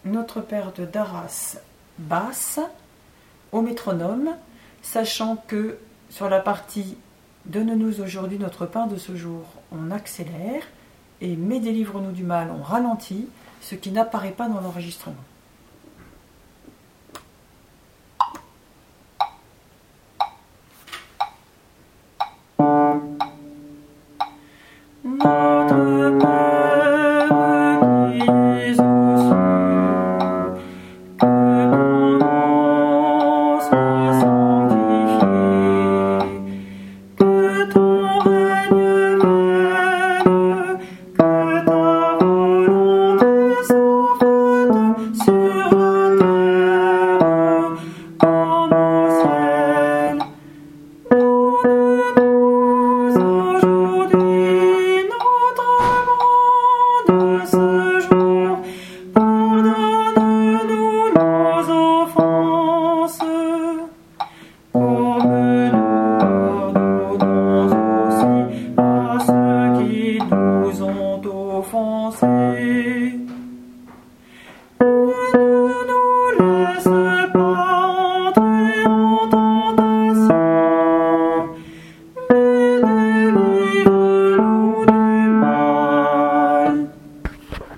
Notre Père de Daras basse au métronome, sachant que sur la partie Donne-nous aujourd'hui notre pain de ce jour, on accélère, et Mais délivre-nous du mal, on ralentit, ce qui n'apparaît pas dans l'enregistrement.